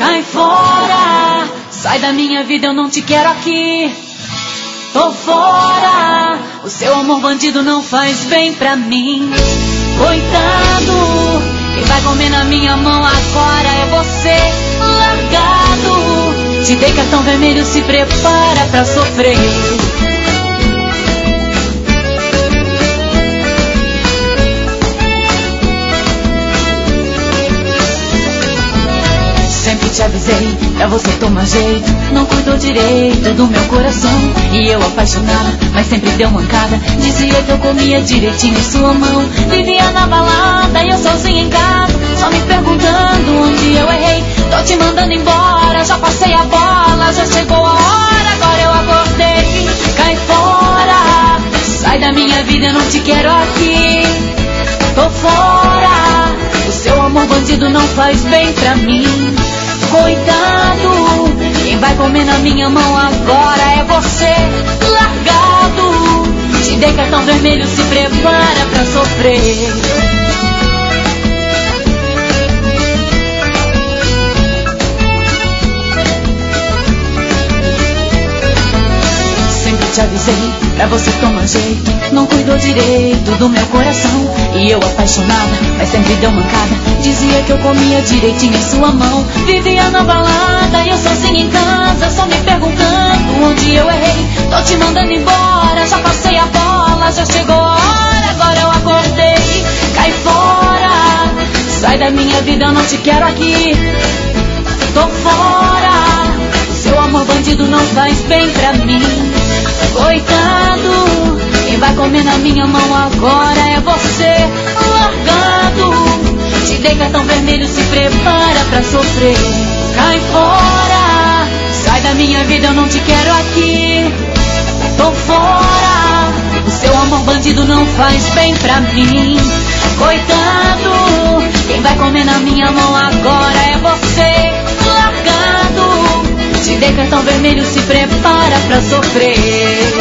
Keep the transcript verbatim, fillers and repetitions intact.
Cai fora, sai da minha vida, eu não te quero aqui. Tô fora, o seu amor bandido não faz bem pra mim. Coitado, quem vai comer na minha mão agora é você, largado. Te dei cartão vermelho, se prepara pra sofrer. Sempre te avisei, pra você tomar jeito. Não cuidou direito do meu coração. E eu apaixonada, mas sempre deu mancada. Dizia que eu comia direitinho em sua mão. Vivia na balada e eu sozinha em casa, só me perguntando onde eu errei. Tô te mandando embora, já passei a bola. Já chegou a hora, agora eu acordei. Cai fora, sai da minha vida, eu não te quero aqui. Tô fora, o seu amor bandido não faz bem pra mim. Coitado, quem vai comer na minha mão agora é você, largado. Te dei cartão vermelho, se prepara pra sofrer. Te avisei, pra você tomar jeito. Não cuidou direito do meu coração. E eu apaixonada, mas sempre deu mancada. Dizia que eu comia direitinho em sua mão. Vivia na balada e eu sozinha em casa, só me perguntando onde eu errei. Tô te mandando embora, já passei a bola. Já chegou a hora, agora eu acordei. Cai fora, sai da minha vida, eu não te quero aqui. Tô fora, o seu amor bandido não faz bem pra mim. Coitado, quem vai comer na minha mão agora é você, largado. Te dei cartão vermelho, se prepara pra sofrer. Cai fora, sai da minha vida, eu não te quero aqui. Tô fora, o seu amor bandido não faz bem pra mim. Coitado, quem vai comer na minha mão agora é você, largado. Te dei cartão vermelho, se prepara pra sofrer.